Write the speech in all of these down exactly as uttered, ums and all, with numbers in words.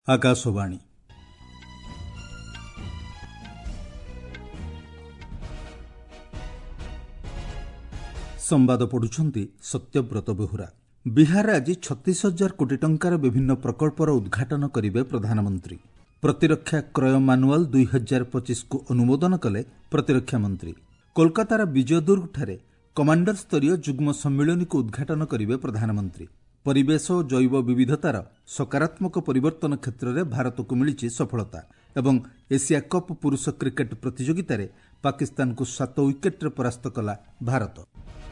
आकाशवाणी संवाद पढ़ुछंती सत्यव्रत बेहुरा। बिहार आज छत्तीस हजार कोटी टंकार विभिन्न प्रकल्पर उद्घाटन करिवे प्रधानमंत्री। प्रतिरक्षा क्रय मानुआल दुई हजार पचिश को अनुमोदन कले प्रतिरक्षा मंत्री। कोलकातार विजयदुर्ग ठारे कमांडर स्तरीय जुग्म सम्मिलनी को उद्घाटन करिवे प्रधानमंत्री। परिवेश और जैव विविधतार सकारात्मक परिवर्तन क्षेत्र में भारत को मिली सफलता एवं एशिया कप पुरुष क्रिकेट प्रतियोगिता रे पाकिस्तान को सात विकेट परास्त कला भारत।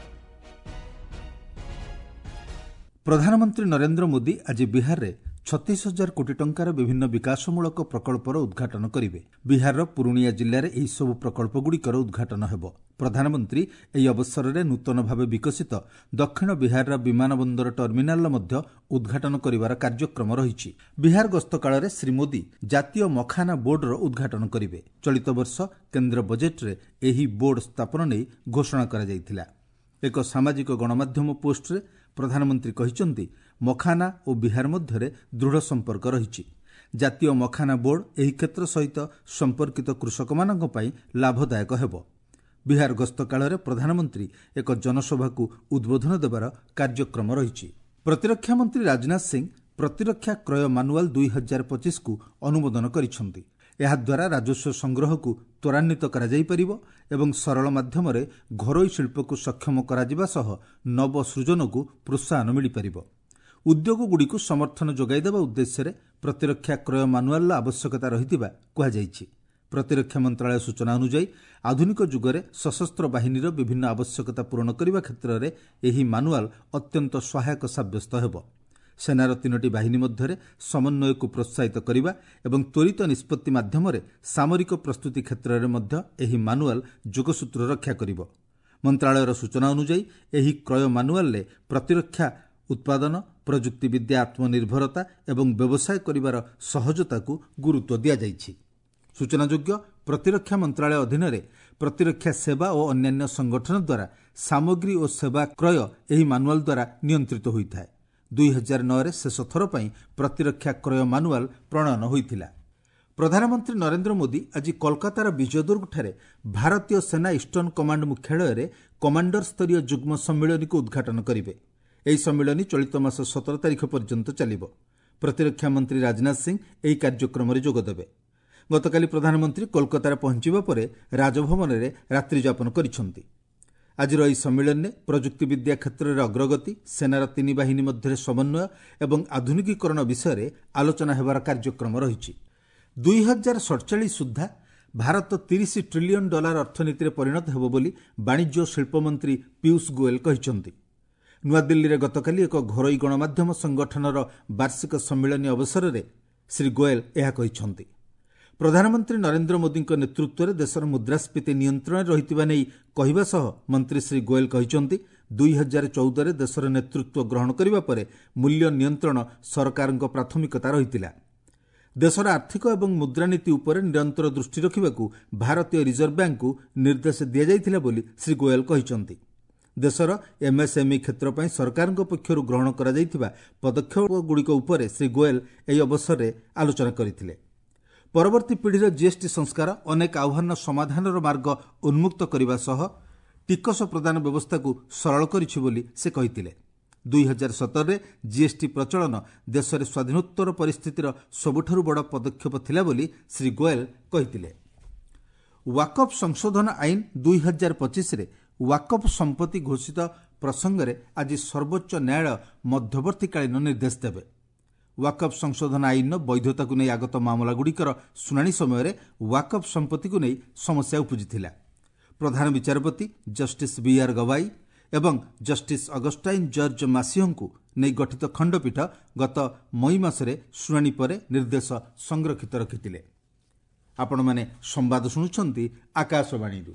प्रधानमंत्री नरेंद्र मोदी आज बिहार में छत्तीस हजार कोटी टंकार विभिन्न विकासमूलक प्रकल्पर उद्घाटन करिवे। बिहार पुरुणिया जिले में यह सब प्रकल्पगुड़िकर उद्घाटन हेब। प्रधानमंत्री ଏହି ଅବସରରେ ନୂତନ ଭାବେ ବିକଶିତ ଦକ୍ଷିଣ ବିହାରର ବିମାନ ବନ୍ଦର ଟର୍ମିନାଲର ମଧ୍ୟ ଉଦ୍ଘାଟନ କରିବାର କାର୍ଯ୍ୟକ୍ରମ ରହିଛି। ବିହାର ଗସ୍ତ କାଳରେ ଶ୍ରୀ ମୋଦି ଜାତୀୟ ମଖାନା ବୋର୍ଡର ଉଦ୍ଘାଟନ କରିବେ। ଚଳିତ ବର୍ଷ କେନ୍ଦ୍ର ବଜେଟରେ ଏହି ବୋର୍ଡ ସ୍ଥାପନ ନେଇ ଘୋଷଣା କରାଯାଇଥିଲା। ଏକ ସାମାଜିକ ଗଣମାଧ୍ୟମ ପୋଷ୍ଟରେ ପ୍ରଧାନମନ୍ତ୍ରୀ କହିଛନ୍ତି ମଖାନା ଓ ବିହାର ମଧ୍ୟରେ ଦୃଢ଼ ସମ୍ପର୍କ ରହିଛି। ଜାତୀୟ ମଖାନା ବୋର୍ଡ ଏହି କ୍ଷେତ୍ର ସହିତ ସମ୍ପର୍କିତ କୃଷକମାନଙ୍କ ପାଇଁ ଲାଭଦାୟକ ହେବ। ବିହାର ଗସ୍ତ କାଳରେ ପ୍ରଧାନମନ୍ତ୍ରୀ ଏକ ଜନସଭାକୁ ଉଦ୍ବୋଧନ ଦେବାର କାର୍ଯ୍ୟକ୍ରମ ରହିଛି। ପ୍ରତିରକ୍ଷା ମନ୍ତ୍ରୀ ରାଜନାଥ ସିଂ ପ୍ରତିରକ୍ଷା କ୍ରୟ ମାନୁଆଲ ଦୁଇ ହଜାର ପଚିଶକୁ ଅନୁମୋଦନ କରିଛନ୍ତି। ଏହାଦ୍ୱାରା ରାଜସ୍ୱ ସଂଗ୍ରହକୁ ତ୍ୱରାନ୍ୱିତ କରାଯାଇପାରିବ ଏବଂ ସରଳ ମାଧ୍ୟମରେ ଘରୋଇ ଶିଳ୍ପକୁ ସକ୍ଷମ କରାଯିବା ସହ ନବସୃଜନକୁ ପ୍ରୋତ୍ସାହନ ମିଳିପାରିବ। ଉଦ୍ୟୋଗଗୁଡ଼ିକୁ ସମର୍ଥନ ଯୋଗାଇଦେବା ଉଦ୍ଦେଶ୍ୟରେ ପ୍ରତିରକ୍ଷା କ୍ରୟ ମାନୁଆଲର ଆବଶ୍ୟକତା ରହିଥିବା କୁହାଯାଇଛି। ପ୍ରତିରକ୍ଷା ମନ୍ତ୍ରଣାଳୟ ସୂଚନା ଅନୁଯାୟୀ ଆଧୁନିକ ଯୁଗରେ ସଶସ୍ତ୍ର ବାହିନୀର ବିଭିନ୍ନ ଆବଶ୍ୟକତା ପୂରଣ କରିବା କ୍ଷେତ୍ରରେ ଏହି ମାନୁଆଲ ଅତ୍ୟନ୍ତ ସହାୟକ ସାବ୍ୟସ୍ତ ହେବ। ସେନାର ତିନୋଟି ବାହିନୀ ମଧ୍ୟରେ ସମନ୍ୱୟକୁ ପ୍ରୋତ୍ସାହିତ କରିବା ଏବଂ ତ୍ୱରିତ ନିଷ୍ପତ୍ତି ମାଧ୍ୟମରେ ସାମରିକ ପ୍ରସ୍ତୁତି କ୍ଷେତ୍ରରେ ମଧ୍ୟ ଏହି ମାନୁଆଲ ଯୋଗସୂତ୍ର ରକ୍ଷା କରିବ। ମନ୍ତ୍ରଣାଳୟର ସୂଚନା ଅନୁଯାୟୀ ଏହି କ୍ରୟ ମାନୁଆଲରେ ପ୍ରତିରକ୍ଷା ଉତ୍ପାଦନ, ପ୍ରଯୁକ୍ତିବିଦ୍ୟା ଆତ୍ମନିର୍ଭରତା ଏବଂ ବ୍ୟବସାୟ କରିବାର ସହଜତାକୁ ଗୁରୁତ୍ୱ ଦିଆଯାଇଛି। ସୂଚନାଯୋଗ୍ୟ, ପ୍ରତିରକ୍ଷା ମନ୍ତ୍ରଣାଳୟ ଅଧୀନରେ ପ୍ରତିରକ୍ଷା ସେବା ଓ ଅନ୍ୟାନ୍ୟ ସଂଗଠନ ଦ୍ୱାରା ସାମଗ୍ରୀ ଓ ସେବା କ୍ରୟ ଏହି ମାନୁଆଲ ଦ୍ୱାରା ନିୟନ୍ତ୍ରିତ ହୋଇଥାଏ। ଦୁଇ ହଜାର ନଅରେ ଶେଷ ଥର ପାଇଁ ପ୍ରତିରକ୍ଷା କ୍ରୟ ମାନୁଆଲ ପ୍ରଣୟନ ହୋଇଥିଲା। ପ୍ରଧାନମନ୍ତ୍ରୀ ନରେନ୍ଦ୍ର ମୋଦି ଆଜି କୋଲକାତାର ବିଜୟଦୁର୍ଗଠାରେ ଭାରତୀୟ ସେନା ଇଷ୍ଟର୍ଣ୍ଣ କମାଣ୍ଡ ମୁଖ୍ୟାଳୟରେ କମାଣ୍ଡର ସ୍ତରୀୟ ଯୁଗ୍ମ ସମ୍ମିଳନୀକୁ ଉଦ୍ଘାଟନ କରିବେ। ଏହି ସମ୍ମିଳନୀ ଚଳିତ ମାସ ସତର ତାରିଖ ପର୍ଯ୍ୟନ୍ତ ଚାଲିବ। ପ୍ରତିରକ୍ଷା ମନ୍ତ୍ରୀ ରାଜନାଥ ସିଂ ଏହି କାର୍ଯ୍ୟକ୍ରମରେ ଯୋଗଦେବେ। ଗତକାଲି ପ୍ରଧାନମନ୍ତ୍ରୀ କୋଲକାତାରେ ପହଞ୍ଚିବା ପରେ ରାଜଭବନରେ ରାତ୍ରିଯାପନ କରିଛନ୍ତି। ଆଜିର ଏହି ସମ୍ମିଳନୀରେ ପ୍ରଯୁକ୍ତିବିଦ୍ୟା କ୍ଷେତ୍ରରେ ଅଗ୍ରଗତି, ସେନାର ତିନି ବାହିନୀ ମଧ୍ୟରେ ସମନ୍ୱୟ ଏବଂ ଆଧୁନିକୀକରଣ ବିଷୟରେ ଆଲୋଚନା ହେବାର କାର୍ଯ୍ୟକ୍ରମ ରହିଛି। ଦୁଇ ହଜାର ସତଚାଳିଶ ସୁଦ୍ଧା ଭାରତ ତିରିଶ ଟ୍ରିଲିୟନ ଡଲାର ଅର୍ଥନୀତିରେ ପରିଣତ ହେବ ବୋଲି ବାଣିଜ୍ୟ ଓ ଶିଳ୍ପ ମନ୍ତ୍ରୀ ପୀୟୁଷ ଗୋଏଲ କହିଛନ୍ତି। ନୂଆଦିଲ୍ଲୀରେ ଗତକାଲି ଏକ ଘରୋଇ ଗଣମାଧ୍ୟମ ସଂଗଠନର ବାର୍ଷିକ ସମ୍ମିଳନୀ ଅବସରରେ ଶ୍ରୀ ଗୋଏଲ ଏହା କହିଛନ୍ତି। ପ୍ରଧାନମନ୍ତ୍ରୀ ନରେନ୍ଦ୍ର ମୋଦିଙ୍କ ନେତୃତ୍ୱରେ ଦେଶର ମୁଦ୍ରାସ୍ଫୀତି ନିୟନ୍ତ୍ରଣରେ ରହିଥିବା ନେଇ କହିବା ସହ ମନ୍ତ୍ରୀ ଶ୍ରୀ ଗୋଏଲ କହିଛନ୍ତି, ଦୁଇ ହଜାର ଚଉଦରେ ଦେଶର ନେତୃତ୍ୱ ଗ୍ରହଣ କରିବା ପରେ ମୂଲ୍ୟ ନିୟନ୍ତ୍ରଣ ସରକାରଙ୍କ ପ୍ରାଥମିକତା ରହିଥିଲା। ଦେଶର ଆର୍ଥିକ ଏବଂ ମୁଦ୍ରାନୀତି ଉପରେ ନିରନ୍ତର ଦୃଷ୍ଟି ରଖିବାକୁ ଭାରତୀୟ ରିଜର୍ଭ ବ୍ୟାଙ୍କକୁ ନିର୍ଦ୍ଦେଶ ଦିଆଯାଇଥିଲା ବୋଲି ଶ୍ରୀ ଗୋଏଲ କହିଛନ୍ତି। ଦେଶର ଏମ୍ଏସ୍ଏମ୍ଇ କ୍ଷେତ୍ର ପାଇଁ ସରକାରଙ୍କ ପକ୍ଷରୁ ଗ୍ରହଣ କରାଯାଇଥିବା ପଦକ୍ଷେପଗୁଡ଼ିକ ଉପରେ ଶ୍ରୀ ଗୋଏଲ ଏହି ଅବସରରେ ଆଲୋଚନା କରିଥିଲେ। ପରବର୍ତ୍ତୀ ପିଢ଼ିର ଜିଏସ୍ଟି ସଂସ୍କାର ଅନେକ ଆହ୍ୱାନର ସମାଧାନର ମାର୍ଗ ଉନ୍ମୁକ୍ତ କରିବା ସହ ଟିକସ ପ୍ରଦାନ ବ୍ୟବସ୍ଥାକୁ ସରଳ କରିଛି ବୋଲି ସେ କହିଥିଲେ। ଦୁଇ ହଜାର ସତରରେ ଜିଏସ୍ଟି ପ୍ରଚଳନ ଦେଶରେ ସ୍ୱାଧୀନୋତ୍ତର ପରିସ୍ଥିତିର ସବୁଠାରୁ ବଡ଼ ପଦକ୍ଷେପ ଥିଲା ବୋଲି ଶ୍ରୀ ଗୋଏଲ କହିଥିଲେ। ୱାକଫ୍ ସଂଶୋଧନ ଆଇନ ଦୁଇ ହଜାର ପଚିଶରେ ୱାକଫ୍ ସମ୍ପତ୍ତି ଘୋଷିତ ପ୍ରସଙ୍ଗରେ ଆଜି ସର୍ବୋଚ୍ଚ ନ୍ୟାୟାଳୟ ମଧ୍ୟବର୍ତ୍ତୀକାଳୀନ ନିର୍ଦ୍ଦେଶ ଦେବେ। ୱାକଫ୍ ସଂଶୋଧନ ଆଇନର ବୈଧତାକୁ ନେଇ ଆଗତ ମାମଲାଗୁଡ଼ିକର ଶୁଣାଣି ସମୟରେ ୱାକଫ୍ ସମ୍ପତ୍ତିକୁ ନେଇ ସମସ୍ୟା ଉପୁଜିଥିଲା। ପ୍ରଧାନ ବିଚାରପତି ଜଷ୍ଟିସ୍ ବିଆର୍ ଗବାଇ ଏବଂ ଜଷ୍ଟିସ୍ ଅଗଷ୍ଟାଇନ୍ ଜର୍ଜ ମାସିହଙ୍କୁ ନେଇ ଗଠିତ ଖଣ୍ଡପୀଠ ଗତ ମଇ ମାସରେ ଶୁଣାଣି ପରେ ନିର୍ଦ୍ଦେଶ ସଂରକ୍ଷିତ ରଖିଥିଲେ। ଆପଣମାନେ ସମ୍ବାଦ ଶୁଣୁଛନ୍ତି ଆକାଶବାଣୀରୁ।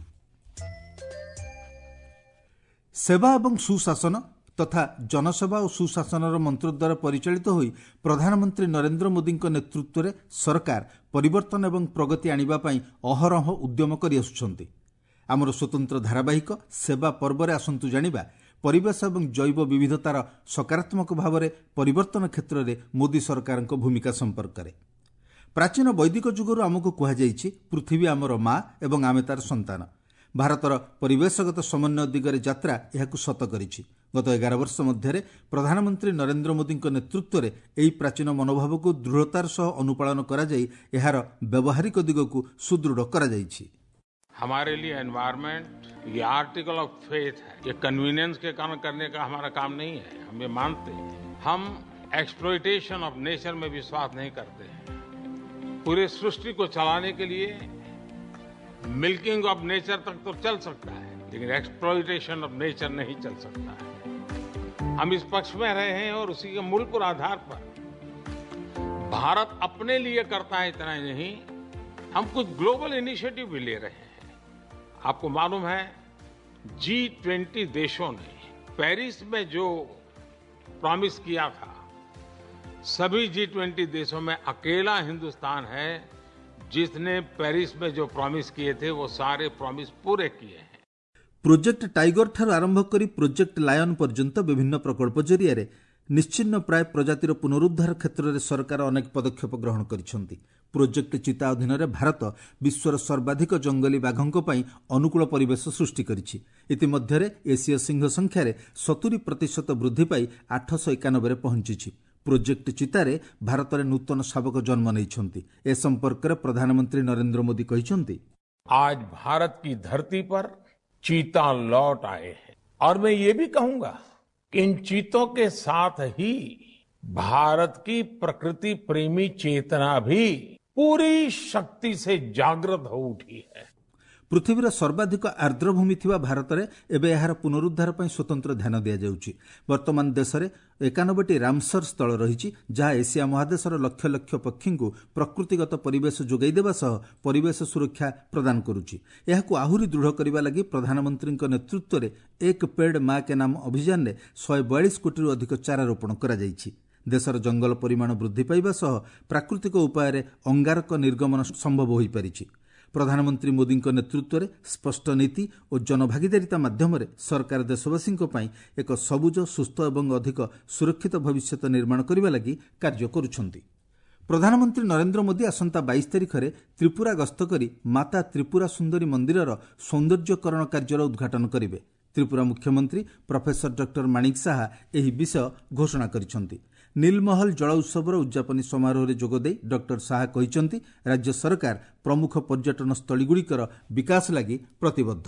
ସେବା ଏବଂ ସୁଶାସନ ତଥା ଜନସେବା ଓ ସୁଶାସନର ମନ୍ତ୍ର ଦ୍ୱାରା ପରିଚାଳିତ ହୋଇ ପ୍ରଧାନମନ୍ତ୍ରୀ ନରେନ୍ଦ୍ର ମୋଦିଙ୍କ ନେତୃତ୍ୱରେ ସରକାର ପରିବର୍ତ୍ତନ ଏବଂ ପ୍ରଗତି ଆଣିବା ପାଇଁ ଅହରହ ଉଦ୍ୟମ କରିଆସୁଛନ୍ତି। ଆମର ସ୍ୱତନ୍ତ୍ର ଧାରାବାହିକ ସେବା ପର୍ବରେ ଆସନ୍ତୁ ଜାଣିବା परिवेश और जैव विविधतार सकारात्मक भाव में परिवर्तन क्षेत्र में मोदी सरकार भूमिका संपर्क में। प्राचीन वैदिक जुगर आमको कहुଯାଇଛି पृथ्वी आमर माँ एवं आमे तार संतान। भारतर परिवेशगत समन्वय दिगरे यात्रा यहाकु सत करिछि। गत एगार वर्ष मध्य प्रधानमंत्री नरेंद्र मोदी नेतृत्व में यही प्राचीन मनोभाव को दृढ़तार सह अनुपालन करा जाई एहार व्यवहारिक दिग को सुदृढ़ करा जाइछि। हमारे लिए एनवायरनमेंट ये आर्टिकल ऑफ फेथ है। ये कन्वीनियंस के कारण करने का हमारा काम नहीं है। हम ये मानते हैं। हम एक्सप्लॉयटेशन ऑफ नेचर में विश्वास नहीं करते हैं। पूरे सृष्टि को चलाने के लिए मिल्किंग ऑफ नेचर तक तो चल सकता है, लेकिन एक्सप्लॉयटेशन ऑफ नेचर नहीं चल सकता है। हम इस पक्ष में रहे हैं और उसी के मूलभूत आधार पर भारत अपने लिए करता है इतना ही नहीं, हम कुछ ग्लोबल इनिशिएटिव भी ले रहे हैं। आपको मालूम है जी ट्वेंटी देशों ने पेरिस में जो प्रॉमिस किया था, सभी जी ट्वेंटी देशों में अकेला हिंदुस्तान है जिसने पेरिस में जो प्रॉमिस किए थे वो सारे प्रॉमिस पूरे किए हैं। प्रोजेक्ट टाइगर ठार आरंभ करी प्रोजेक्ट लायन पर्यंत विभिन्न प्रकल्प जरिए निश्चिन्न प्राय प्रजातिर पुनरुद्धार क्षेत्र में सरकार अनेक पदक्षेप ग्रहण करिसेंति। प्रोजेक्ट चिता अधीन में भारत विश्वर सर्वाधिक जंगली बाघों पर अनुकूल परिवेश सृष्टि करिछि। इतिमध्य एसीय सिंह संख्यार सतुरी प्रतिशत वृद्धि पाई आठश एकानबे पहुंची। प्रोजेक्ट चितारे भारत में नूतन शावक जन्म नहीं। ए संपर्क में प्रधानमंत्री नरेंद्र मोदी कहते, आज भारत की धरती पर चीता लौट आए हैं और मैं ये भी कहूंगा कि इन चीतों के साथ ही भारत की प्रकृति प्रेमी चेतना भी पूरी शक्ति से जागृत हो उठी है। पृथ्वीर सर्वाधिक आर्द्रभूमि थिबा भारत में एवं यार पुनरुद्धार पर स्वतंत्र ध्यान दि जाउछि। वर्तमान देश में एकानबे रामसर स्थल रही जहाँ एशिया महादेशर लक्ष लक्ष पक्षी को प्रकृतिगत परिवेश जोगाई देवा सह परिवेश सुरक्षा प्रदान करुछि। एहाकु आहुरी दृढ़ करबा लागि प्रधानमंत्री नेतृत्व में एक पेड़ माँ के नाम अभियान में शहे बयालीस कोटी अधिक चारा रोपण करा जाइछि। देशर जंगल परिमाण वृद्धि पाइबा सह प्राकृतिक उपाय अंगारक निर्गमन संभव हो पारिछि। प्रधानमंत्री मोदी नेतृत्व में स्पष्ट नीति और जनभागीदारिता माध्यम सरकार देशवासी एक सबुज सुस्थ और अधिक सुरक्षित भविष्य निर्माण करने लगी कार्य करुछंती। प्रधानमंत्री नरेंद्र मोदी आसंता बाईस तारिख में त्रिपुरा गस्त करी माता त्रिपुरा सुंदरी मंदिरर सौंदर्यकरण कार्यर उद्घाटन करेंगे। त्रिपुरा मुख्यमंत्री प्रोफेसर डॉक्टर माणिक साहा एही विषय घोषणा करिसेंति। नीलमहल जल उत्सवर उद्यापनी समारोह में जोगदे डॉक्टर साहा कहिसेंति राज्य सरकार प्रमुख पर्यटन स्थलीगुड़िकर विकास लगी प्रतिबद्ध।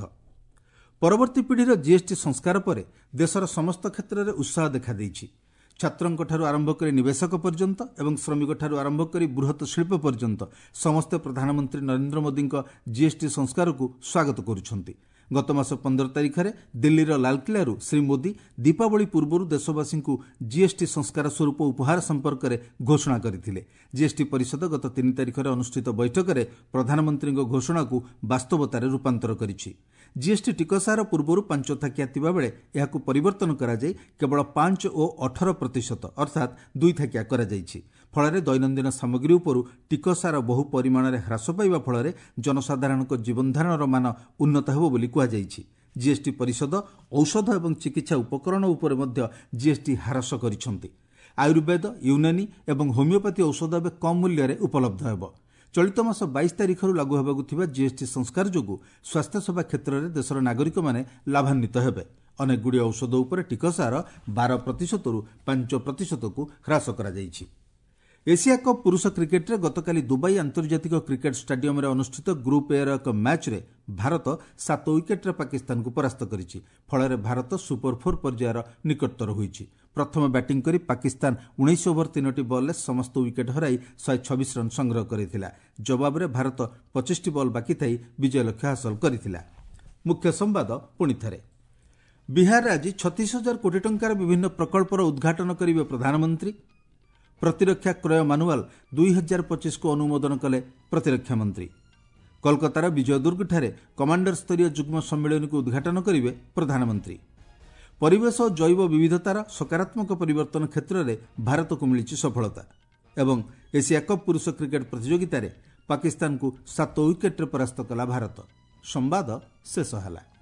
परवर्ती पीढ़ीर जीएसटी संस्कार पर देशर समस्त क्षेत्र में उत्साह देखा देइछि। छात्रों ठारू आरंभ कर निवेशक पर्यंत एवं श्रमिक ठारू आरंभ कर बृहत शिल्प पर्यंत समस्ते प्रधानमंत्री नरेंद्र मोदी जीएसटी संस्कार को स्वागत करुछंती। गत मास पंद्रह तारिख में दिल्लीर लालकिल्लारू श्री मोदी दीपावली पूर्व देशवासी को जीएसटी संस्कार स्वरूप उपहार संपर्क में घोषणा करथिले। जीएसटी परिषद गत तीन तारिख में अनुष्ठित बैठक में प्रधानमंत्री घोषणा को वास्तवतार रूपांतर करिछि। जीएसटी टिकसार पूर्व पांच थाकिया थिबा बेले एहाकु परिवर्तन करा जाय केवल पांच और अठारह प्रतिशत अर्थात दुई थाकिया करा जायछि। फल दैनन्दिन सामग्री उपरू टिकसार बहु परिमाण में ह्रास पाइबा फल जनसाधारण जीवनधारण मान उन्नत हेबो बोली कहा जायछि। जीएसटी परिषद औषध एवं चिकित्सा उपकरण उपर मध्य जीएसटी ह्रास करिसेंति। आयुर्वेद यूनानी एवं होमियोपैथी औषध एवं कम मूल्य में उपलब्ध हेबो। चलित मास बाईस तारिख लागू होबाकु थिबा जीएसटी संस्कार जोगु स्वास्थ्य सेवा क्षेत्र में देशर नागरिक माने लाभान्वित हेबे। अनेक गुड़ी औषध उपर टिकसार बारह प्रतिशत रु पांच प्रतिशत को ह्रास करा जायछि। एशिया कप पुरुष क्रिकेट रे गतकाली दुबई अंतर्जातिक क्रिकेट स्टाडियम रे अनुष्ठित ग्रुप ए एक मैच रे भारत सात विकेट रे पाकिस्तान को परास्त करिछि। फल भारत सुपर फोर पर्यायर निकटतर होइछि। प्रथम बैटिंग करी पाकिस्तान उन्नीस ओवर तीनोटी बॉल समस्त विकेट हराई शहे छब्बीस रन संग्रह करिथिला। जवाब रे भारत पच्चीस टी बॉल बाकी थाई विजय लक्ष्य हासिल करिथिला। मुख्य संवाद पुणी थरे। बिहार आज छत्तीस हजार कोटी टंकार विभिन्न प्रकल्पर उद्घाटन करिवे प्रधानमंत्री। प्रतिरक्षा क्रय मानुआल दुई हजार पच्चीस को अनुमोदन कले प्रतिरक्षा मंत्री। कोलकातार विजयदुर्गଠାରେ कमांडर स्तरीय जुग्म सम्मेलन को उद्घाटन करेंगे प्रधानमंत्री। परिवेश और जैव विविधतार सकारात्मक परिवर्तन क्षेत्र में भारत को मिली सफलता एवं एशिया कप पुरुष क्रिकेट प्रतियोगिता पाकिस्तान को सात विकेट परास्त कला भारत। संवाद शेष है।